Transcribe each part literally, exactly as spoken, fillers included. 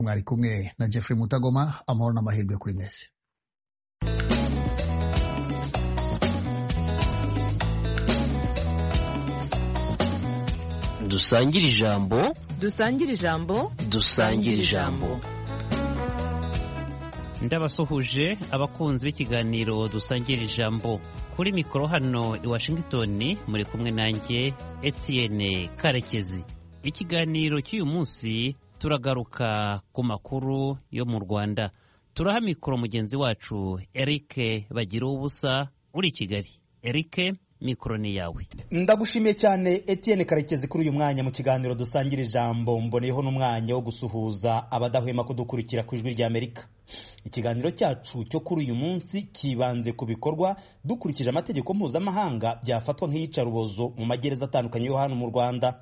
mwari kumwe na Jeffrey Mutagoma. Amahoro n'amahirwe kuri mwese. Dusangire ijambo, dusangire ijambo, dusangire ijambo. Ndabasuhuje abakunzi b'ikiganiro dusangira ijambo. Kuri mikoro hano i Washington muri kumwe nanjye Etienne Karekezi. Ikiganiro cy'uyu munsi turagaruka ku makuru yo mu Rwanda. Turaha mikoro mugenzi wacu Eric Bagira ubusa uri Kigali. Eric, mikoro ni yawe. Ndagushimiye cyane Etienne Karekezi kuri uyu mwanya mu kiganiro dusangira ijambo. Mboneyeho n'umwanya wo gusuhuza abadahwema kudukurikira ku ijwi rya Amerika. Ikiganiro cyacu cyo kuri uyu munsi kibanze ku bikorwa dukurikije amategeko mpuzamahanga byafatwa nk'iyicarubozo mu magereza atandukanye yo hano mu Rwanda.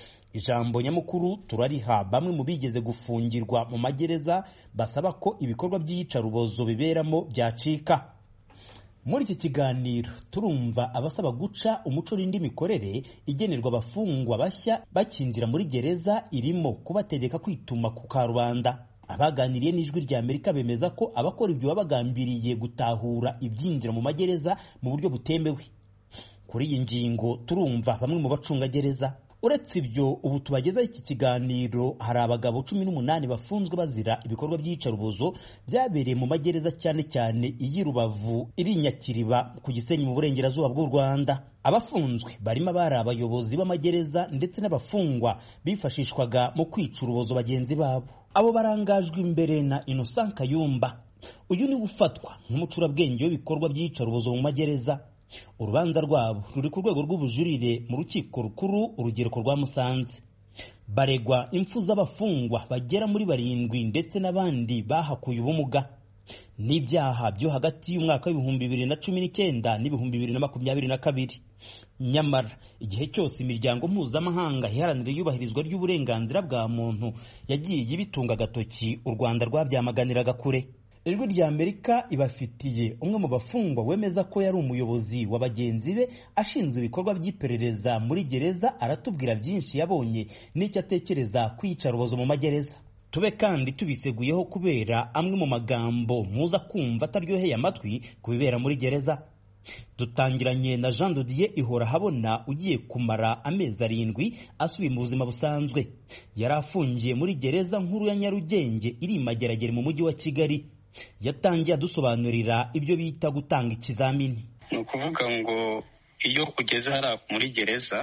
Ijambo nyamukuru turariha bamwe mu bigeze gufungirwa mu magereza basaba ko ibikorwa by'iyicarubozo biberamo byacika. Muri iki kiganiro turumva abasaba guca umuco n'indi mikorere igenerwa abafungwa bashya bakinjira muri gereza irimo kubategeka kwituma ku karubanda. Abaganiriye n'ijwi rya Amerika bemeza ko abakora ibyo babagambiriye gutahura ibyinjira mu magereza mu buryo butemewe. Kuri iyi ngingo turumva bamwe mu bacunga gereza. Uretse ibyo, ubu tubagezaho iki kiganiro hari abagabo cumi n'umunani bafunzwe bazira ibikorwa by'iyicarubozo byabereye mu magereza cyane cyane iyi Rubavu iri Nyakiriba ku Gisenyi mu burengerazuba bw'u Rwanda. Abafunzwe barimo abari abayobozi b'amagereza ndetse n'abafungwa bifashishwaga mu kwica urubozo bagenzi babo. Abo barangajwe imbere na Innocent Kayumba. Uyu ni ufatwa nk'umucurabwenge w'ibikorwa by'iyicarubozo mu magereza. Urubanza rwabo ruri ku rwego rw'ubujurire mu rukiko rukuru urugereko rwa Musanze. Baregwa impfu z'abafungwa bagera muri barindwi ndetse n'abandi bahakuye ubumuga. N'ibyaha byo hagati y'umwaka w'ibihumbi bibiri na cumi n'icyenda n'ibihumbi bibiri na makumyabiri na kabiri. Nyamara igihe cyose imiryango mpuzamahanga iharanira iyubahirizwa ry'uburenganzira bwa muntu yagiye ibitunga agatoki, u Rwanda rwabyamaganiraga kure. Ijwi rya Amerika ibafitiye umwe mu bafungwa wemeza ko yari umuyobozi wa bagenzi be ashinzwe ibikorwa by'iperereza muri gereza. Aratubwira byinshi yabonye n'icyo atekereza kwiyicarubozo mu magereza. Tube kandi tubiseguyeho kubera amwe mu magambo muza kumva ataryoheye amatwi kubibera muri gereza. Dutangiranye na Jean Dodier Ihora Habona ugiye kumara amezi arindwi asubiye mu buzima busanzwe. Yari afungiye muri gereza nkuru ya Nyarugenge iri Mageragere mu mujyi wa Kigali. Yatangiye adusobanurira ibyo bita gutanga ikizamini. Ni ukuvuga ngo iyo ugeze hariya muri gereza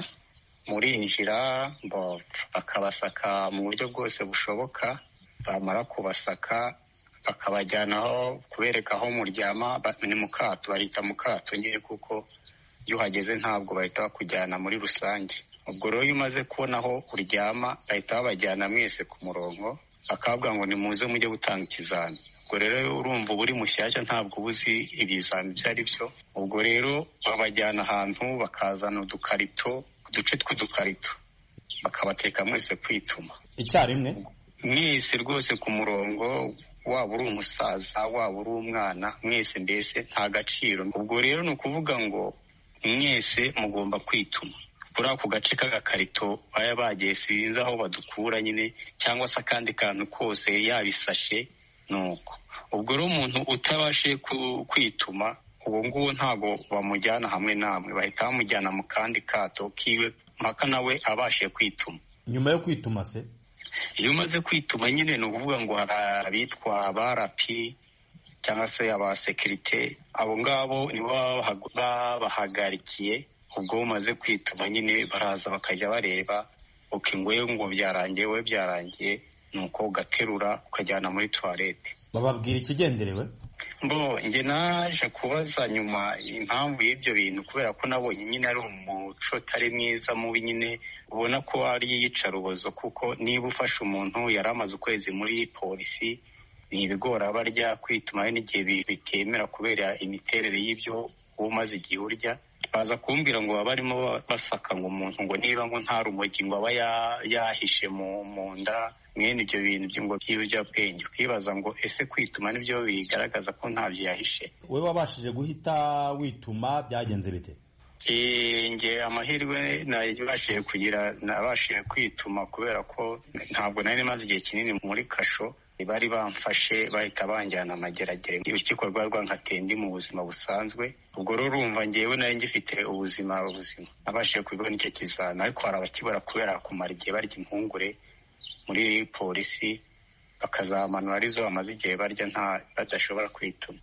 murinjira bakabasaka mu buryo bwose bushoboka, bamara kubasaka bakabajyanaho kubereka aho muryama. Ni mu kato, barita mu kato nyine kuko iyo uhageze ntabwo bahita bakujyana muri rusange. Ubwo rero iyo umaze kubona aho uryama bahita babajyana mwese ku murongo bakavuga ngo nimuze mujye gutanga ikizami. Ubwo rero urumva uri mushyashya ntabwo ubuzi ibizami ibyo ari byo. Ubwo rero babajyana ahantu bakazana udukarito, uduce tw'udukarito bakabateka mwese kwituma icyarimwe, mwese rwose ku murongo, waba uri umusaza waba uri umwana, mwese mbese nta gaciro. Ubwo rero ni ukuvuga ngo mwese mugomba kwituma kuri ako gace k'agakarito baya bagiye sinzi aho badukura nyine, cyangwa se akandi kantu kose yabisashe. Nuko ubwo rero umuntu utabashe kwituma uwo nguwo ntabwo bamujyana hamwe namwe, bahita bamujyana mu kandi kato kiwe mpaka nawe abashe kwituma. Nyuma yo kwituma se, iyo umaze kwituma nyine ni ukuvuga ngo hari abitwa abarapi cyangwa se abasekirite. Abo ngabo nibo babahagarikiye. Ubwo umaze kwituma nyine baraza bakajya bareba uko ingwe ngo byarangiye, we byarangiye, nuko ugaterura ukajyana muri toilette. Bababwira ikigenderewe? Mbo nge naje kubaza nyuma impamvu y'ibyo bintu, kubera ko nabonye nyine ari umuco utari mwiza mubi, nyine ubona ko ari iyicarubozo. Kuko niba ufashe umuntu yari amaze ukwezi muri polisi, ni ibigora barya kwituma n'igihe bitemera kubera imiterere y'ibyo umaze igihe urya. Baza kumbwira ngo baba barimo basaka ngo umuntu ngo niba ngo nta rumogi ngo aba yahishe mu nda, mwene ibyo bintu by'ingo by'ibiyobyabwenge. Ukibaza ngo ese kwituma nibyo bigaragaza ko ntabyo yahishe. Wowe wabashije guhita wituma, byagenze bite? nge amahirwe nabashije kugira nabashije kwituma kubera ko ntabwo nari maze igihe kinini muri kasho bari bamfashe bahita banjyana amageragere urukiko rwari rwankatiye ndi mu buzima busanzwe ubwo rero urumva ngewe nari ngifite ubuzima ubuzima nabashije kubibona icyo kizana ariko hari abakibura kubera kumara igihe barya impungure muri polisi bakazamanura arizo bamaze igihe barya nta badashobora kwituma.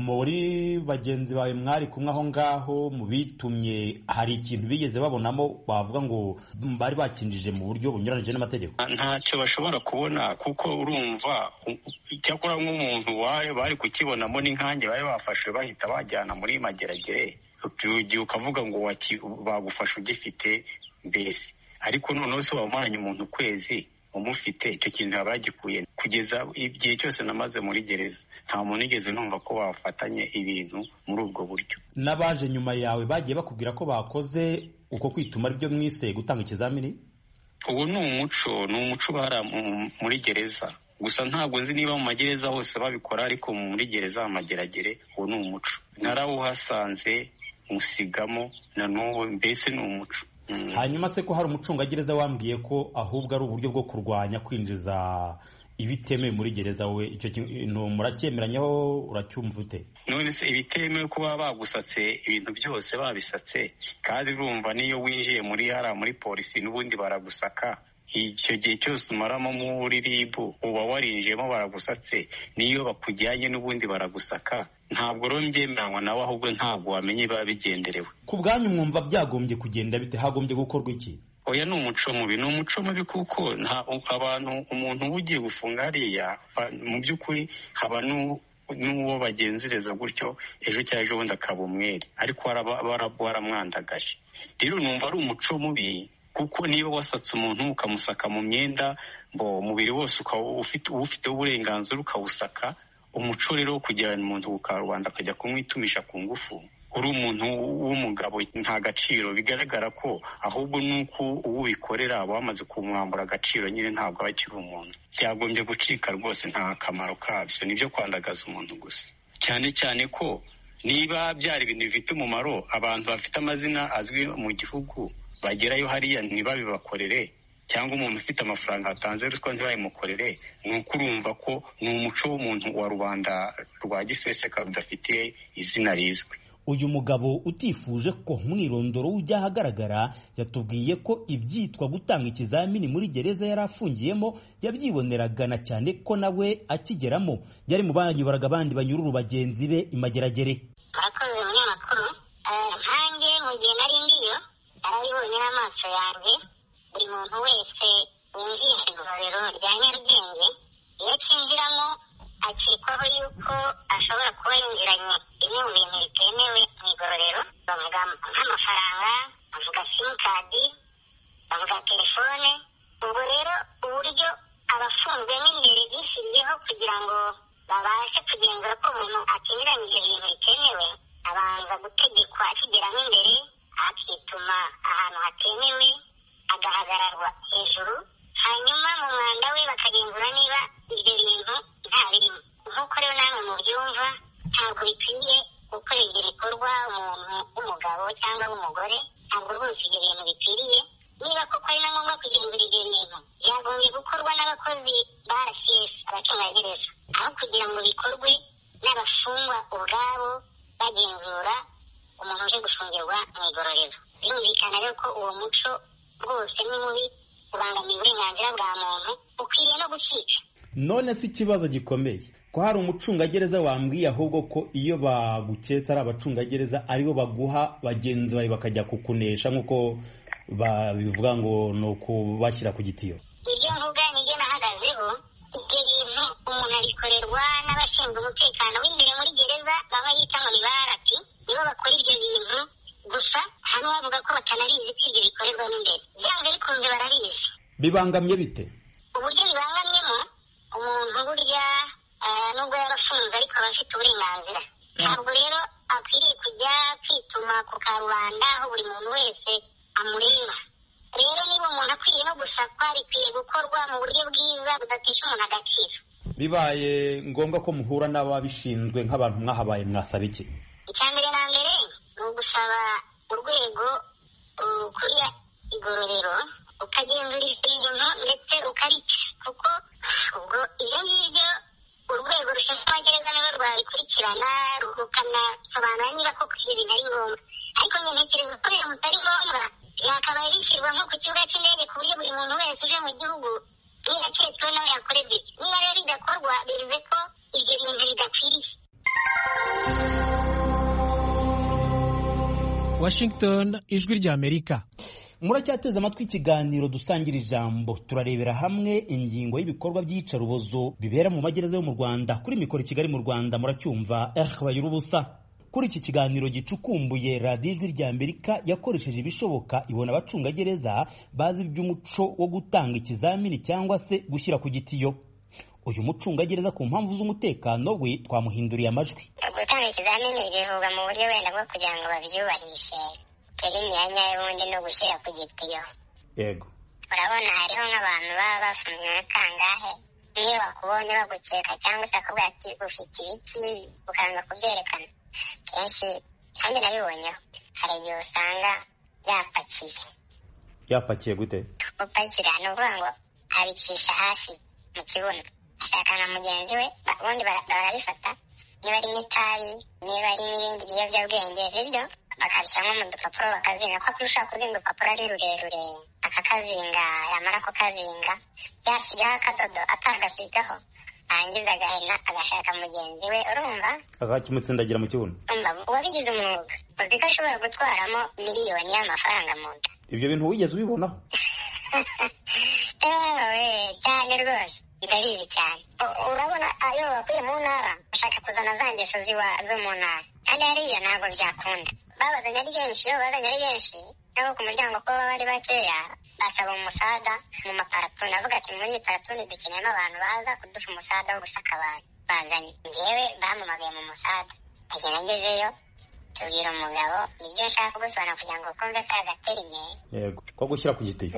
Muri bagenzi bawe mwari kumwe aho ngaho mu bitumye hari ikintu bigeze babonamo bavuga ngo bari bakinjije mu buryo bunyuranije n'amategeko? Ntacyo bashobora kubona kuko urumva cyakora nk'umuntu wayo bari kukibonamo n'inkange bari bafashe bahita bajyana muri mageragere ugiye ukavuga ngo bagufasha ugifite mbese ariko noneho se wamanye umuntu kwezi umufite icyo kintu abagikuye kugeza igihe cyose namaze muri gereza nta muntu igeze numva ko bafatanye ibintu muri ubwo buryo. N'abaje nyuma yawe bagiye bakubwira ko bakoze uko kwituma ari byo mwise gutanga ikizamini? Ubu ni umuco ni umuco bara muri gereza gusa ntabwo nzi niba mu magereza hose babikora ariko muri gereza amageragere ubu ni umuco narawuhasanze musigamo na n'ubu mbese ni umuco. Hanyuma se ko hari umucungagereza wambwiye ko ahubwo ari uburyo bwo kurwanya kwinjiza ibitemewe muri gereza, we icyo kintu murakyemeranyaho uracyumva ute? None se ibitemewe kuba bagusatse ibintu byose babisatse kandi urumva niyo winjiye muri hara muri polisi n'ubundi baragusaka icyo gihe cyose umaramo muri ribu uba warinjiyemo baragusatse niyo bakujyanye n'ubundi baragusaka ntabwo rero mbyemeranywa nawe ahubwo ntabwo wamenye biba bigenderewe. Ku bwanyu mwumva byagombye kugenda bite? Hagombye gukorwa iki? Oya ni umuco mubi ni umuco mubi kuko nta abantu umuntu ugiye gufunga hariya mu by'ukuri haba n'uwo bagenzereza gutyo ejo cyangwa ejo bundi akaba umwere ariko waramwandagaje. Rero numva ari umuco mubi kuko niba wasatse umuntu ukamusaka mu myenda ngo umubiri wose ukaba ufite uburenganzira ukawusaka umuco rero wo kujyana umuntu ku karubanda akajya kumwitumisha ku ngufu uri umuntu w'umugabo nta gaciro bigaragara ko ahubwo nuko uwubikorera bamaze kumwambura agaciro nyine ntabwo aba akiri umuntu. Cyagombye gucika rwose nta kamaro kabyo nibyo kwandagaza umuntu gusa cyane cyane ko niba byari ibintu bifite umumaro abantu bafite amazina azwi mu gihugu bagerayo hariya ntibabibakorere cyangwa umuntu ufite amafaranga atanze ruswa ntibayimukorere ni uko urumva ko ni umuco w'umuntu wa rubanda rwa giseseka rudafitiye izina rizwi. Uyu mugabo utifuje ko mwirondoro ujya ahagaragara yatubwiye ko ibyitwa gutanga ikizamini muri gereza yari afungiyemo yabyiboneraga cyane ko nawe akigeramo yari mu banyubaraga abandi banyururu bagenzi be imageragere. Murakoze umunyamakuru, nkanjye mu gihe nari ndiyo narabibonye n'amaso yanjye buri muntu wese winjiye mu igororero rya Nyarugenge iyo akinjiramo akekwaho yuko ashobora kuba yinjiranye bimwe mu bintu bitemewe mu igororero. Bavuga nk'amafaranga, bavuga simukadi, bavuga telefone. Ubwo rero uburyo abafunzwe n'imbere bishyiriyeho kugira ngo babashe kugenzura ko umuntu akinjiranye ibyo bintu bitemewe abanza gutegekwa akigeramo imbere akituma ahantu hatemewe agahagararwa hejuru hanyuma mu mwanda we bakagenzura niba ibyo bintu nta birimo. Nk'uko rero namwe mubyumva ntabwo bikwiye gukora ibyo bikorwa umuntu w'umugabo cyangwa w'umugore, ntabwo rwose ibyo bintu bikwiriye. Niba koko ari na ngombwa kugenzura ibyo bintu byagombye gukorwa n'abakozi ba R C S abacungagereza aho kugira ngo bikorwe n'abafungwa ubwabo bagenzura umuntu uje gufungirwa mu igororero. Birumvikana rero ko uwo muco rwose ni mubi ubangamiye uburenganzira bwa muntu ukwiriye no gucika. None si ikibazo gikomeye ko hari umucungagereza wambwiye ahubwo ko iyo baguketse ari abacungagereza aribo baguha bagenzi bawe bakajya kukunesha nk'uko babivuga ngo ni ukubashyira ku gitiyo. Ibyo mvuga nibyo nahagazeho. Ibyo bintu umuntu abikorerwa n'abashinzwe umutekano w'imbere muri gereza bamwe bita ngo ni barati nibo bakora ibyo bintu gusa hano bavuga ko batanabizi ko ibyo bikorerwa n'imbere. Byanze bikunze barabizi. Bibangamye bite? Uburyo bibangamyemo umuntu burya nubwo yaba afunze ariko aba afite uburenganzira. Ntabwo rero akwiriye kujya kwituma ku karubanda aho buri muntu wese amureba. Rero niba umuntu akwiriye no gusakwa bikwiye gukorwa mu buryo bwiza budatesha umuntu agaciro. Bibaye ngombwa ko muhura n'ababishinzwe nk'abantu mwahabaye mwasaba iki? Icya mbere na mbere ni ugusaba urwego rukuriye igororero ukagenzura ibintu ndetse ukarica, kuko ubwo ibyo ngibyo urwego rushinzwe amagereza niwe rwabikurikirana rukanasobanura niba koko ibyo bintu ari ngombwa. ariko nyine ntekereza ko ibintu bitari ngombwa yakabaye bishyirwa nko ku kibuga cy'indege ku buryo buri muntu wese uje mu gihugu niba aketswe nawe yakorerwa ibyo. niba rero bidakorwa bivuze ko ibyo bintu bidakwiriye. Washington, ijwi ry'Amerika. Muracyateze amatwi ikiganiro dusangira ijambo. Turarebera hamwe ingingo y'ibikorwa by'iyicarubozo bibera mu magereza yo mu Rwanda. Kuri mikoro Kigali mu Rwanda muracyumva eh bayura ubusa. Kuri iki kiganiro gicukumbuye radiyo ijwi ry'Amerika yakoresheje ibishoboka ibona abacungagereza bazi iby'umuco wo gutanga ikizamini cyangwa se gushyira ku gitiyo. Uyu mucungagereza ku mpamvu z'umutekano we twamuhinduriye amajwi. Gutanga ikizamini bivugwa mu buryo wenda bwo kugira ngo babyubahishe teri imyanya y'ubundi no gushyira ku gitiyo. Yego. Urabona hariho nk'abantu baba bafunzwe nka kangahe niyo bakubonye bagukeka cyangwa se akubwira ati ufite ibiki ukanga kubyerekana. Kenshi kandi nabibonyeho hari igihe usanga yapakiye. Yapakiye gute? Gupakira ni ukuvuga ngo abicisha hasi mu kibuno ashaka na mugenzi we ubundi barabifata niba ari n'itabi niba ari n'ibindi biyobyabwenge bibyo bakabishyiramo mu dupapuro bakazinga ko kurusha kuzinga urupapuro ari rurerure akakazinga yamara kukazinga yasigaho akadodo atagasigaho arangiza agahena agashaka mugenzi we urumva akakimutsindagira mu kibuno. Uwabigize umwuga uzi ko ashobora gutwaramo miliyoni y'amafaranga mu nda. Ibyo bintu wigeze ubibonaho? ewe cyane rwose ndabizi cyane. Urabona ayo bakuye mu ntara bashaka kuzana za ngeso zo mu ntara kandi hariya ntabwo byakunda. Babazanye ari benshi iyo babazanye ari benshi nabo ku muryango ko baba ari bakeya basaba umusada mu maparatu. Navuga ati muri iyi paratu dukeneyemo abantu baza kuduha umusada wo gusaka abantu. Bazanye njyewe bampamagaye mu musada agenda ngezeyo tubwira umugabo nibyo nshaka gusobanura kugira ngo kumve ka gaterime. Yego ko gushyira ku gitiyo.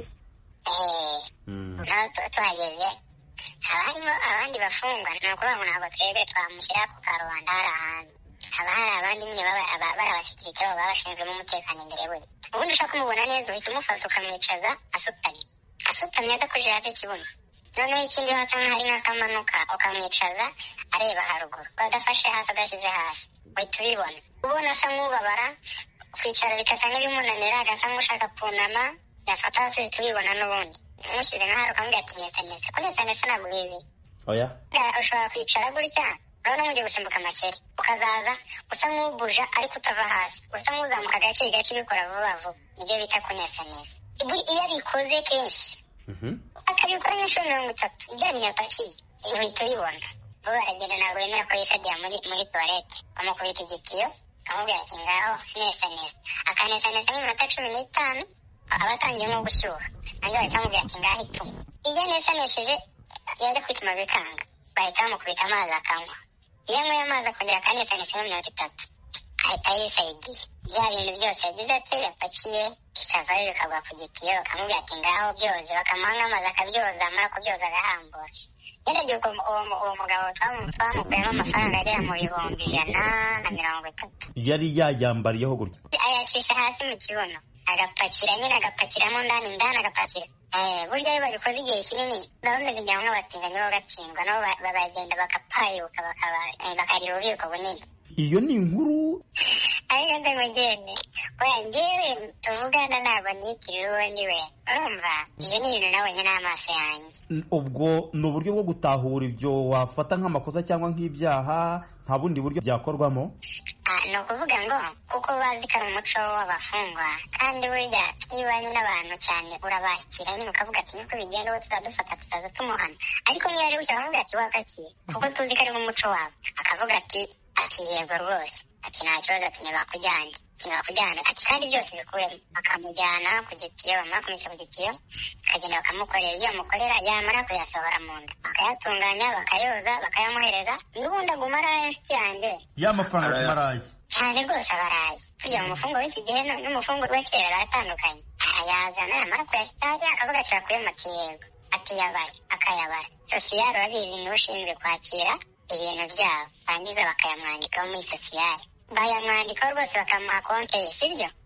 eee naho tuhageze haba harimo abandi bafungwa ni ukuvuga ngo ntabwo twebwe twamushyira ku karubanda hari ahantu haba hari abandi nyine bari abasekirite baba babashinzwemo umutekano imbere we. ubundi ushaka kumubona neza uhita umufata ukamwicaza asutamye asutamye adakojeje hasi ikibuno. noneho ikindi hasa nk'aho hari nk'akamanuka ukamwicaza areba haruguru badafashe hasi adashyize hasi uhita ubibona. ubona asa nk'ubabara kwicara bigasa nk'ibimunanira agasa nk'ushaka kunama yafata hasi uhita ubibona. n'ubundi umushyize nk'ahari ukamubwira ati nesa nesa ko nesa nesa ntabwo ubizi. oya ushobora kwicara gutya urabona mugiye gusimbuka amakeri ukazaza usa nk'ubuja ariko utava hasi usa nk'uzamuka gake gake ubikora vuba vuba nibyo bita kunesa neza. iyo abikoze kenshi akabikora nk'inshuro mirongo itatu ijyanye na paki uhita ubibona. bo baragenda ntabwo bemera ko yisadiye muri muri tuwarete bamukubita igitiyo akamubwira ati ngaho nesa nesa akanesa nesa nk'iminota cumi n'itanu aba atangiye nko gushyuha nange bahita bamubwira ati ngaho ituma. iyo anesanesheje yajya kwituma bikanga bahita bamukubita amazi akanywa. iyo anyweye amazi akongera akanesanesa nk'iminota itatu ahita yisayidiye. bya bintu byose yagize ati yapakiye kikavayo bikagwa ku gitiyo bakamubwira ati ngaho byoze bakamuha nk'amazi akabyoza amara kubyoza agahambura. yaragiye uwo mugabo twamukuyemo amafaranga agera mu bihumbi ijana na mirongo itatu. yari yayambariyeho gutya ayacisha hasi mu kibuno agapakira nyine agapakiramo ndani ndani agapakira. burya iyo babikoze igihe kinini ndabona bijya nk'abatinganyi bo gatsindwa nabo baragenda bagapayuka bakagira ububiko bunini. iyo ni inkuru ariko ndamugende oya njyewe tuvugana ntabwo nitiriwe uwo ndi we urumva. ibyo ni ibintu nabonye n'amaso yanjye. ubwo ni uburyo bwo gutahura ibyo wafata nk'amakosa cyangwa nk'ibyaha nta bundi buryo byakorwamo? ni ukuvuga ngo kuko bazi ko ari umuco w'abafungwa kandi burya iyo ubanye n'abantu cyane urabakira nyine ukavuga ati niko bigenda uwo tuzadufata tuzaza tumuhana. ariko niyo ari gutya bakavuga ati wakakiye kuko tuzi ko ari nk'umuco wabo akavuga ati ati yego rwose ati nta kibazo ati ntibakujyanye ntibakujyana ati kandi byose bikubemo bakamujyana ku gitiyo bamara kumisa ku gitiyo bakagenda bakamukorera ibyo bamukorera yamara kuyasohora mu nda bakayatunganya bakayoza bakayamuhereza n'ubundi aguma araye inshuti yanjye ya mafaranga kumaraye cyane rwose abaraye. kugira ngo umufungo w'iki gihe n'umufungo wa kera baratandukanye. arayazana yamara kuyasitari akavuga ati yakuyemo ati yego ati yabara akayabara. sosiyare urabizi niwe ushinzwe kwakira ibintu byabo bangiza bakayamwandikaho muri sosiyare bayamwandikaho rwose bakamuha konte ye sibyo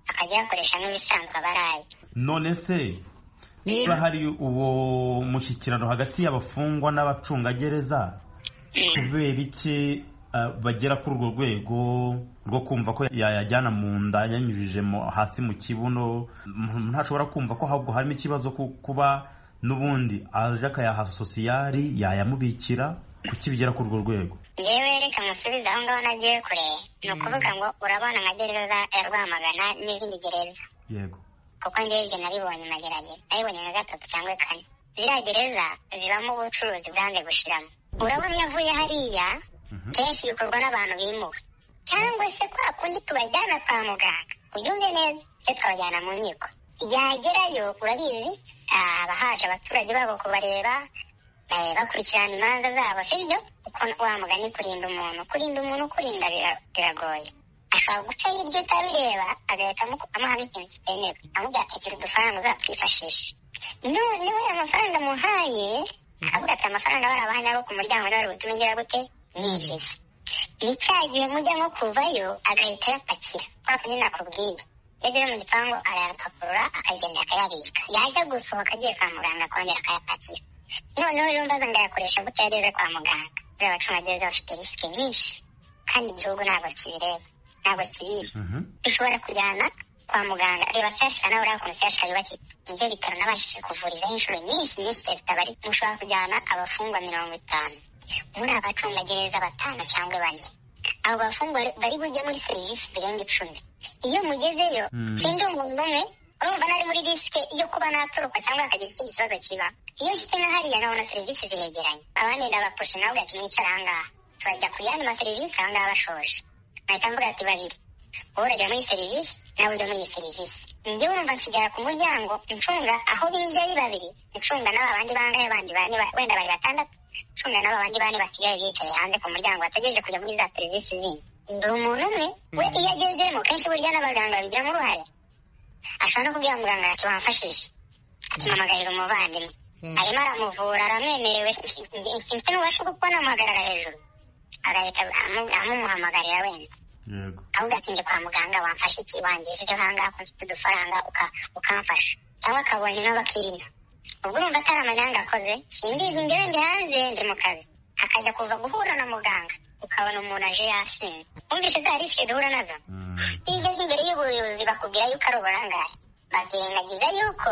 akajya yakoresha nk'ibisanzwe abaraye. None se niba hari uwo mushyikirano hagati y'abafungwa n'abacungagereza kubera iki bagera kuri urwo rwego rwo kumva ko yayajyana mu nda yanyujije hasi mu kibuno? Ntashobora kumva ko ahubwo harimo ikibazo kuba n'ubundi aje akayaha sosiyari yayamubikira? Kuki bigera kuri urwo rwego? Yewe reka musubize aho ngaho nagiye kure. Ni ukuvuga ngo urabona nka gereza ya Rwamagana n'izindi gereza. Yego. Kuko njyewe ibyo nabibonye magerageza, nabibonye nka gatatu cyangwa kane. Ziriya gereza zibamo ubucuruzi bwanze gushiramo. Urabona iyo avuye hariya kenshi bikorwa n'abantu bimuwe, cyangwa se kwa kundi tubajyana kwa muganga. Ubyumve neza, cyo twabajyana mu nkiko. Yagerayo urabizi haba haje abaturage babo kubareba bakurikirana imanza zabo, sibyo? Uko wa mugani kurinda umuntu kurinda umuntu kurinda biragoye. Ashobora guca hirya utabireba agahita amuha ikintu kitemewe, amubwira ati kira udufaranga uzatwifashisha. Noneho aya mafaranga muhaye akavuga ati amafaranga barabahanya bo ku muryango bari butume ngira gute nibyiza. Ni cya gihe mujya nko kuvayo agahita yapakira kwa kundi nakubwiye. Yagera mu gipangu arayapakurura akagenda akayabika, yajya gusohoka agiye kwa muganga akongera akayapakira. Noneho rero mbaza ngo ayakoresha gute yageze kwa muganga? Buriya abacungagereza bafite risike nyinshi kandi igihugu ntabwo kibireba, ntabwo kibizi. Dushobora kujyana kwa muganga, reba sashika nawe uriya kuntu sashika yubakiye, nibyo bitaro nabashije kuvurizaho inshuro nyinshi nyinshi zitabari. Mushobora kujyana abafungwa mirongo itanu muri abacungagereza batanu cyangwa bane. Abo bafungwa bari bujye muri serivisi zirenga icumi. Iyo mugezeyo sindi umuntu umwe urumva nari muri risike yo kuba natoroka cyangwa hakagira ikindi kibazo kiba. Iyo nshyitse na hariya nkabona serivisi ziregeranye, abandi ndabapusha nawe ugahita mwicara aha ngaha turajya ku yandi maserivisi aha ngaha bashoje. Nahita mvuga ati babiri wowe urajya muri serivisi nawe ujya muri iyi serivisi. Njyewe urumva nsigara ku muryango ncunga aho binjiye ari babiri, ncunga n'aba bandi bangahe bandi bane wenda bari batandatu, ncunga n'aba bandi bane basigaye bicaye hanze ku muryango bategereje kujya muri za serivisi zindi. Ndi umuntu umwe we iyo agezemo kenshi burya n'abaganga babigiramo uruhare. Ashobora no kubwira muganga ati wamfashije, ati mpamagarira umuvandimwe, arimo aramuvura aramwemerewe, simfite n'ububasha bwo kuba namuhagarara hejuru, agahita amumuhamagarira wenda ahubwo ati njye kwa muganga wamfashe iki, wangishije ahangaha ko mfite udufaranga ukamfasha, cyangwa akabonye n'abakirina. Ubwo urumva atari amanyanga akoze, simbizi njyewe ndi hanze ndi mu kazi, akajya kuva guhura na muganga ukabona umuntu aje yasinze. Wumvise za risike duhura nazo? Iyo ugeze imbere y'ubuyobozi bakubwira yuko ari uburangaye, bakirengagiza yuko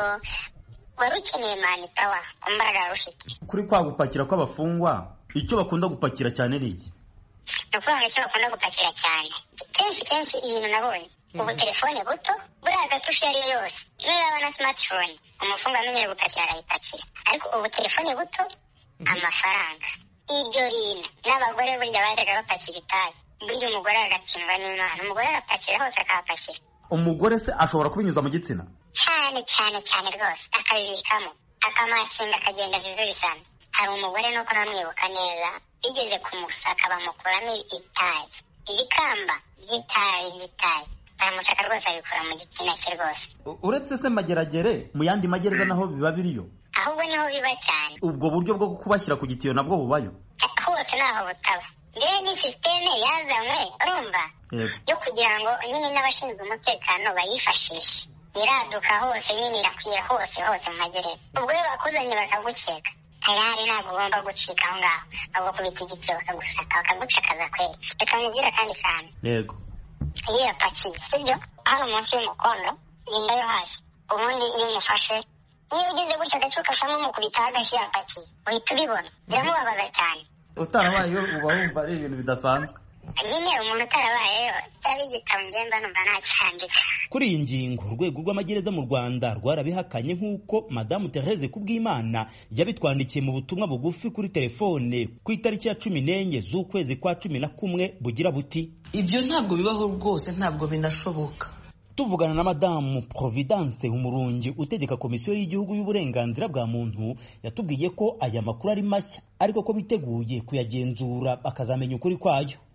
wari ukeneye mani pawa ku mbaraga wari ufite. Kuri kwa gupakira kw'abafungwa icyo bakunda gupakira cyane ni iki? Ni ukuvuga ngo icyo bakunda gupakira cyane kenshi kenshi ibintu nabonye ubu telefone buto buriya gatushe iyo ari yo yose, niyo yaba na smartphone umufungwa amenyere gupakira arayipakira, ariko ubu telefone buto amafaranga ibyo rino. N'abagore burya bajyaga bapakira itabi, burya umugore agatsindwa n'Imana, umugore arapakira hose akahapakira. Umugore se ashobora kubinyuza mu gitsina cyane cyane cyane rwose, akabibikamo akamashinga akagenda zizubisana. Hari umugore nuko namwibuka neza bigeze kumusaka bamukuramo itabi, ibikamba by'itabi by'itabi baramusaka rwose abikura mu gitsina cye rwose. Uretse se mageragere mu yandi magereza naho biba biriyo? Ahubwo niho biba cyane. Ubwo buryo bwo kubashyira ku gitiyo nabwo bubayo? Hose naho butaba. Rero ni sisiteme yazanywe urumva yo kugira ngo nyine n'abashinzwe umutekano bayifashishe, iraduka hose nyine irakwira hose hose mu magereza. Ubwo iyo bakuzanye bakaguceka tayari ntabwo ugomba gucika aho ngaho, ahubwo kubita igitiyo bakagusaka bakagucakaza kweri. Reka mubwira kandi kantu. Yego. Iyo yapakiye sibyo hano munsi y'umukondo inda yo hasi, ubundi iyo umufashe niba ugeze gutya agace ukashamo umukubitaho agashyi yapakiye uhita ubibona, biramubabaza cyane. Utarabayeyo uba wumva ari ibintu bidasanzwe. Nyine umuntu utarabayeyo cyari igitabo ngenda numva nacyandika. Kuri iyi ngingo urwego rw'amagereza mu Rwanda rwarabihakanye nk'uko Madamu Therese Kubwimana yabitwandikiye mu butumwa bugufi kuri telefone ku itariki ya cumi n'enye z'ukwezi kwa cumi na kumwe bugira buti ibyo ntabwo bibaho rwose, ntabwo binashoboka. Tuvugana na Madamu Providence Umurungi utegeka Komisiyo y'Igihugu y'Uburenganzira bwa Muntu yatubwiye ko aya makuru ari mashya ariko ko biteguye kuyagenzura bakazamenya ukuri kwayo.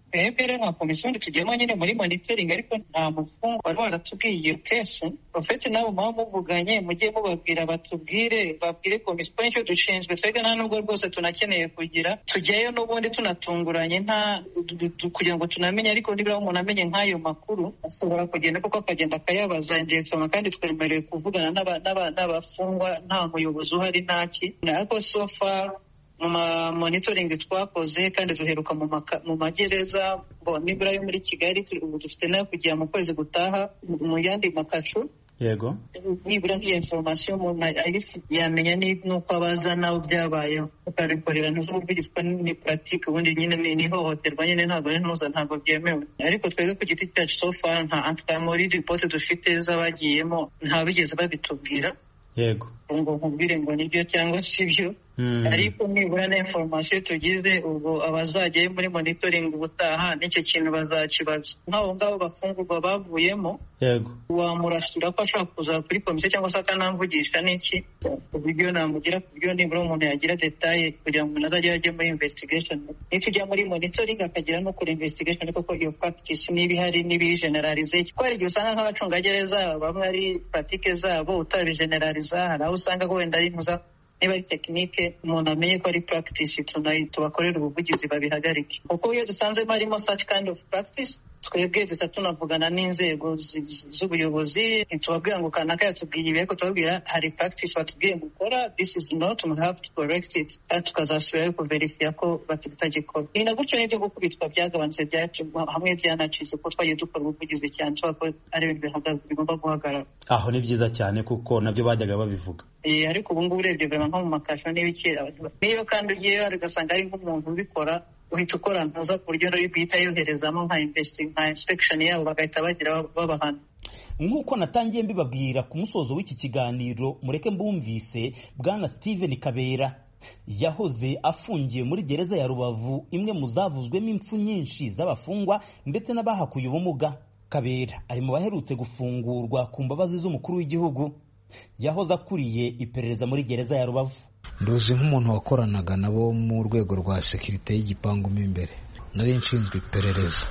twebwe nka komisiyo tugiyemo nyine muri monitoring ariko nta mufungwa wari waratubwiye iyo kese ofete nabo muba muvuganye mujye mubabwira batubwire babwire komisiyo ko nicyo dushinzwe twebwe nta nubwo rwose tunakeneye kugira tujyayo n'ubundi tunatunguranye nta kugira ngo tunamenye ariko nibura umuntu amenye nk'ayo makuru ashobora kugenda kuko akagenda akayabaza indirekitoma kandi twemerewe kuvugana n'abafungwa nta muyobozi uhari ntaki ariko so far mu ma monitoring twakoze kandi duheruka mu magereza nibura yo muri Kigali ubu dufite nayo kugira mu kwezi gutaha mu yandi makacu yego nibura nk'iyo information umuntu yamenya n'uko abaza nawe byabayeho ukabikorera ntuz'ubuvugizi ko ni pratique ubundi nyine ni ihohoterwa nyine ntabwo ntuza ntabwo byemewe ariko twebwe ku giti cyacu so far nta anti-muri report dufite z'abagiyemo nta bigeze babitubwira yego ngo nkubwire ngo nibyo cyangwa sibyo ariko nibura na information tugize ubwo abazajyayo muri monitoring ubutaha n'icyo kintu bazakibaza nk'abo ngabo bafungurwa bavuyemo yego wamurasura ko ashobora kuza kuri komisiyo cyangwa se akanamvugisha n'iki uburyo namugira ku buryo nibura umuntu yagira detaye kugira ngo umuntu azajye ajye muri investigation nitujya muri monitoring akagira no kuri investigation koko iyo practice niba ihari niba generalize ko hari igihe usanga nk'abacungagereza bamwe ari pratique zabo utabigeneraliza hari aho usanga ko wenda ari muza niba ari tekinike umuntu amenye ko ari practice tubakorera ubuvugizi babihagarike kuko iyo dusanzemo harimo such kind of practice twebwe duhita tunavugana n'inzego z'ubuyobozi ntitubabwira ngo kanaka yatubwiye ibi ariko tubabwira hari practice batubwiye gukora this is not we have to correct it kandi tukazasubirayo kuverifiya ko batagikora ni na gutyo n'ibyo gukubitwa byagabanutse byacu hamwe byanacitse kuko twagiye dukora ubuvugizi cyane tuba ko ari ibintu bigomba guhagarara aho ni byiza cyane kuko nabyo bajyaga babivuga eh ariko ubu ngubu urebye vraiment nko mu makasho n'ibikera niyo kandi ugiye ugasanga ari nk'umuntu ubikora uhita ukora ntuza ku buryo rero bwita yoherezamo nka investing nka inspection yabo bagahita bagira babahana nk'uko natangiye mbibabwira ku musozo w'iki kiganiro mureke mbumvise bwana Steven Kabera yahoze afungiye muri gereza ya Rubavu imwe mu zavuzwemo impfu nyinshi z'abafungwa ndetse n'abahakuye ubumuga. Kabera ari mu baherutse gufungurwa ku mbabazi z'umukuru w'igihugu. Yahoze akuriye iperereza muri gereza ya Rubavu. Nduzi nk'umuntu wakoranaga nabo mu rwego rwa sekirite y'igipangu mo imbere. Nari nshinzwe iperereza.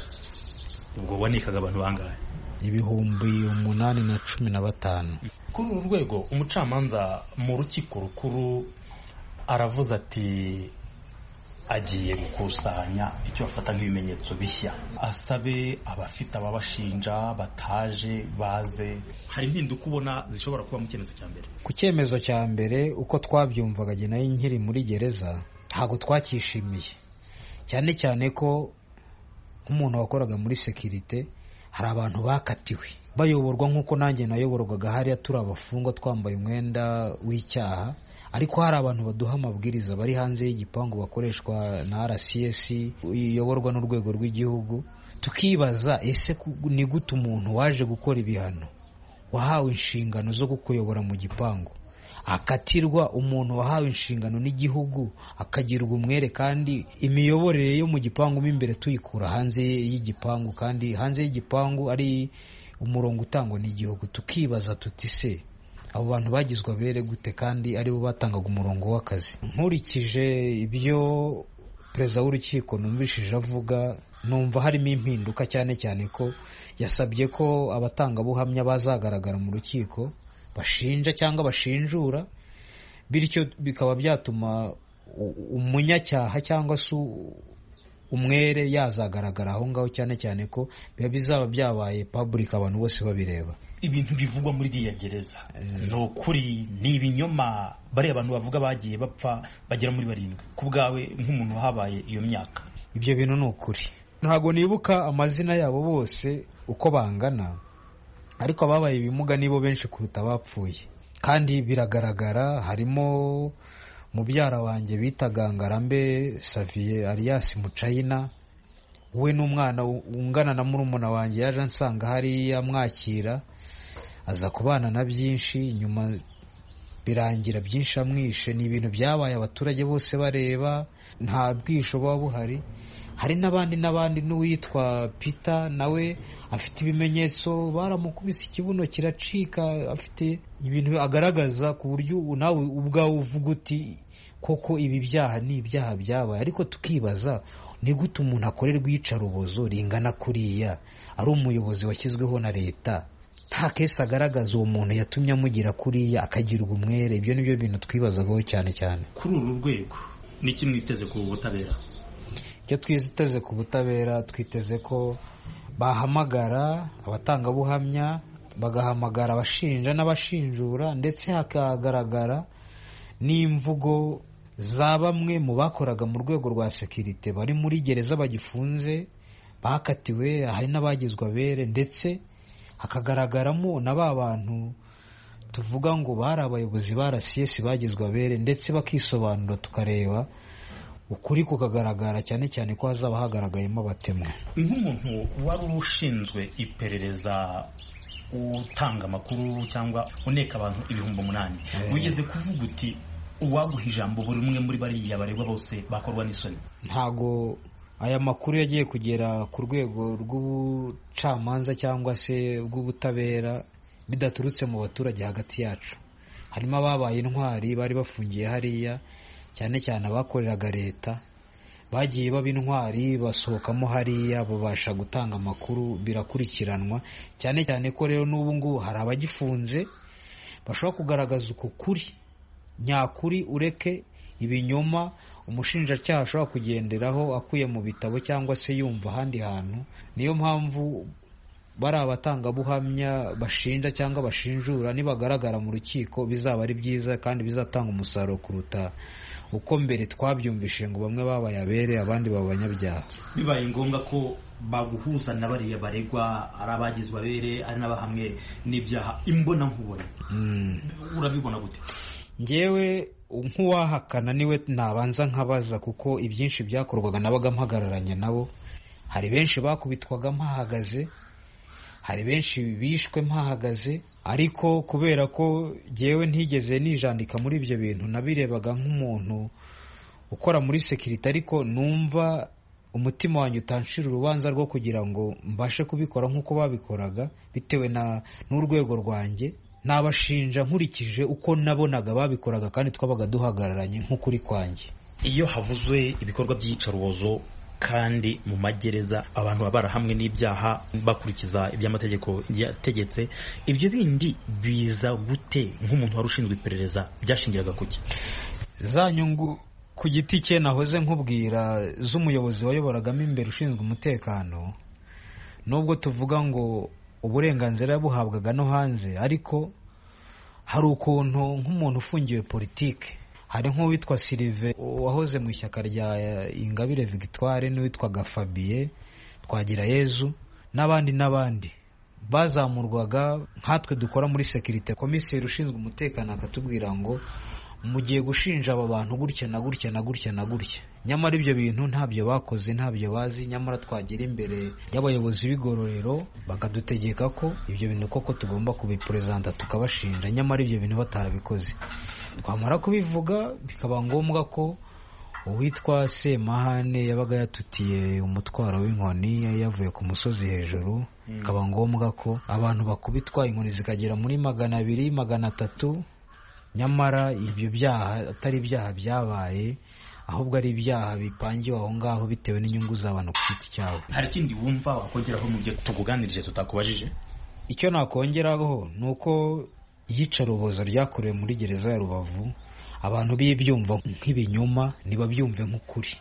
Ubwo wanikaga abantu bangahe? Ibihumbi umunani na cumi na batanu. Kuri uru rwego umucamanza mu rukiko rukuru aravuze ati agiye gukusanya icyo afata nk'ibimenyetso bishya, asabe abafite ababashinja bataje baze. Hari impinduka ubona zishobora kuba mu cyemezo cya mbere? Ku cyemezo cya mbere uko twabyumvaga jye nayo nkiri muri gereza ntabwo twakishimiye, cyane cyane ko nk'umuntu wakoraga muri sekirite hari abantu bakatiwe bayoborwa nk'uko nanjye nayoborwaga hariya turi abafungwa twambaye umwenda w'icyaha, ariko hari abantu baduha amabwiriza bari hanze y'igipangu bakoreshwa na R C S iyoborwa n'urwego rw'igihugu. Tukibaza ese ni gute umuntu waje gukora ibihano wahawe inshingano zo kukuyobora mu gipangu akatirwa umuntu wahawe inshingano n'igihugu akagirwa umwere, kandi imiyoborere yo mu gipangu mo imbere tuyikura hanze y'igipangu, kandi hanze y'igipangu ari umurongo utangwa n'igihugu. Tukibaza tuti se abo bantu bagizwe abere gute kandi ari bo batangaga umurongo w'akazi? Nkurikije ibyo perezida w'urukiko numvishije avuga, numva harimo impinduka, cyane cyane ko yasabye ko abatangabuhamya bazagaragara mu rukiko bashinja cyangwa bashinjura, bityo bikaba byatuma umunyacyaha cyangwa se umwere yazagaragara aho ngaho, cyane cyane ko biba bizaba byabaye public abantu bose babireba. Ibintu bivugwa muri iriya gereza no kuri ni ibinyoma, bari abantu bavuga bagiye bapfa bagera muri barindwi. Ku bwawe nk'umuntu wahabaye iyo myaka, ibyo bintu ni ukuri? Ntago nibuka amazina yabo bose uko bangana, ariko ababaye ibimuga nibo benshi kuruta abapfuye, kandi biragaragara. Harimo mubyara wanjye bitaga Ngarambe Xavier alias Muchayina, we n'umwana ungana na murumuna wanjye yaje ansanga hari amwakira, aza kubana na byinshi, nyuma birangira byinshi amwishe. Ni ibintu byabaye abaturage bose bareba, nta bwisho buba buhari. Hari n'abandi n'abandi n'uwitwa Peter nawe afite ibimenyetso, baramukubise ikibuno kiracika, afite ibintu agaragaza ku buryo nawe ubwawe uvuga uti koko ibi byaha ni ibyaha byabaye. Ariko tukibaza ni gute umuntu akorerwa iyicarubozo ringana kuriya, ari umuyobozi washyizweho na leta, nta kesi agaragaza uwo muntu yatumye amugira kuriya akagirwa umwere. Ibyo nibyo bintu twibazagaho cyane cyane. Kuri uru rwego ni iki mwiteze ku butabera? Icyo twiteze ku butabera, twiteze ko bahamagara abatangabuhamya, bagahamagara abashinja n'abashinjura, ndetse hakagaragara n'imvugo za bamwe mu bakoraga mu rwego rwa sekirite bari muri gereza bagifunze, bakatiwe, hari n'abagizwe abere, ndetse hakagaragaramo na ba bantu tuvuga ngo bari abayobozi ba R C S bagizwe abere, ndetse bakisobanura, tukareba ukuri kukagaragara, cyane cyane ko hazaba hagaragayemo abatemwe. Nk'umuntu wari ushinzwe iperereza, utanga amakuru cyangwa uneka abantu ibihumbi umunani, wigeze kuvuga uti uwaguha ijambo buri umwe muri bariya baregwa bose bakorwa n'isoni? Ntago aya makuru yagiye kugera ku rwego rw'ubucamanza cyangwa se rw'ubutabera bidaturutse mu baturage hagati yacu. Harimo ababaye intwari bari bafungiye hariya, cyane cyane abakoreraga leta, bagiye baba intwari basohokamo hariya, babasha gutanga amakuru, birakurikiranwa. Cyane cyane ko rero n'ubu ngubu hari abagifunze bashobora kugaragaza uko kuri nyakuri, ureke ibinyoma umushinjacyaha ashobora kugenderaho akuye mu bitabo cyangwa se yumva ahandi hantu. Niyo mpamvu bari abatangabuhamya bashinja cyangwa bashinjura nibagaragara mu rukiko bizaba ari byiza kandi bizatanga umusaruro kuruta uko mbere twabyumvishe ngo bamwe babaye abere abandi baba abanyabyaha. Bibaye ngombwa ko baguhuza na bariya baregwa, ari abagizwe abere, ari n'abahamwe n'ibyaha imbona nkubona, mm. urabibona gute? Ngewe nk'uwahakana niwe nabanza nkabaza, kuko ibyinshi byakorwaga nabaga mpagararanye nabo. Hari benshi bakubitwaga mpahagaze, hari benshi bishwe mpahagaze, ariko kubera ko ngewe ntigeze nijandika muri ibyo bintu, nabirebaga nk'umuntu ukora muri sekirite, ariko numva umutima wanjye utanshira urubanza rwo kugira ngo mbashe kubikora nk'uko babikoraga, bitewe na n'urwego rwanjye. Nabashinja nkurikije uko nabonaga babikoraga kandi twabaga duhagararanye nk'ukuri kwanjye. Iyo havuzwe ibikorwa by'iyicarubozo kandi mu magereza abantu baba barahamwe n'ibyaha bakurikiza iby'amategeko yategetse, ibyo bindi biza gute? Nk'umuntu wari ushinzwe iperereza byashingiraga kuki? Za nyungu ku giti cye nahoze nkubwira z'umuyobozi wayoboragamo imbere ushinzwe umutekano, nubwo tuvuga ngo uburenganzira buhabwaga no hanze, ariko hari ukuntu nk'umuntu ufungiwe politike, hari nk'uwitwa Sylvain wahoze mu ishyaka rya Ingabire Victoire, n'uwitwaga Fabien Twagirayezu, n'abandi n'abandi bazamurwaga. Nkatwe dukora muri sekirite, komiseri ushinzwe umutekano akatubwira ngo mugiye gushinja aba bantu gutya na gutya na gutya na gutya, nyamara ibyo bintu ntabyo bakoze, ntabyo bazi. Nyamara twagera imbere y'abayobozi b'igororero bakadutegeka ko ibyo bintu koko tugomba kubipresenta tukabashinja, nyamara ibyo bintu batarabikoze. Twamara kubivuga bikaba ngombwa ko uwitwa Semahane yabaga yatutiye umutwaro w'inkoni yavuye ku musozi hejuru, bikaba ngombwa ko abantu bakubitwa, inkoni zikagera muri magana abiri magana atatu, nyamara ibyo byaha atari ibyaha byabaye, ahubwo ari ibyaha bipangiwe aho ngaho bitewe n'inyungu z'abantu ku giti cyabo. Hari ikindi wumva wakongeraho mu byo tukuganirije tutakubajije? Icyo nakongeraho ni uko iyicarubozo ryakorewe muri gereza ya Rubavu abantu bibyumva nk'ibinyoma ntibabyumve nk'ukuri,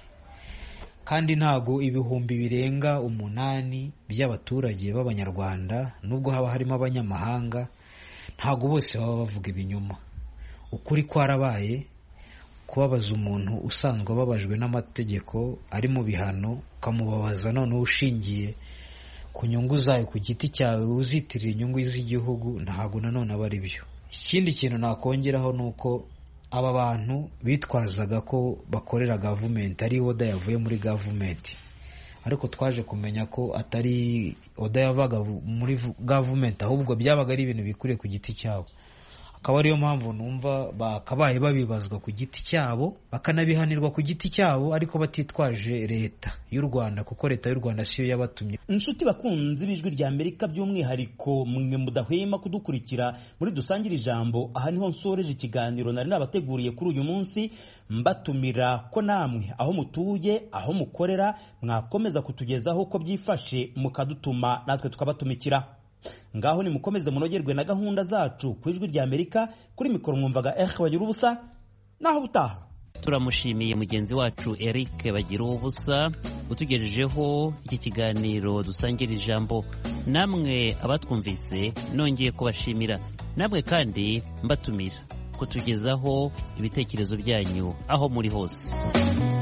kandi ntago ibihumbi birenga umunani by'abaturage b'abanyarwanda, nubwo haba harimo abanyamahanga, ntago bose baba bavuga ibinyoma. Ukuri kwarabaye, kubabaza umuntu usanzwe ababajwe n'amategeko ari mu bihano, ukamubabaza noneho ushingiye ku nyungu zayo ku giti cyawe, uzitirira inyungu z'igihugu, ntabwo nanone aba ari byo. Ikindi kintu nakongeraho ni uko aba bantu bitwazaga ko bakorera gavumenti, ari oda yavuye muri gavumenti, ariko twaje kumenya ko atari oda yavaga muri gavumenti, ahubwo byabaga ari ibintu bikuriye ku giti cyabo. akaba ariyo mpamvu numva bakabaye babibazwa ku giti cyabo bakanabihanirwa ku giti cyabo ariko batitwaje leta y'u Rwanda, kuko leta y'u Rwanda siyo yabatumye. Inshuti bakunzi b'Ijwi rya Amerika, by'umwihariko mwe mudahwema kudukurikira muri Dusangire Ijambo, aha niho nsoreje ikiganiro nari nabateguriye kuri uyu munsi, mbatumira ko namwe aho mutuye, aho mukorera, mwakomeza kutugezaho ko byifashe mukadutuma natwe tukabatumikira. Ngaho ni mukomeze munogerwe na gahunda zacu ku Ijwi rya Amerika. Kuri mikoro mwumvaga Eric Bagira ubusa, naho butaha. Turamushimiye mugenzi wacu Eric Bagira ubusa utugejejeho iki kiganiro Dusangira Ijambo. Namwe abatwumvise nongeye kubashimira, namwe kandi mbatumira kutugezaho ibitekerezo byanyu aho muri hose.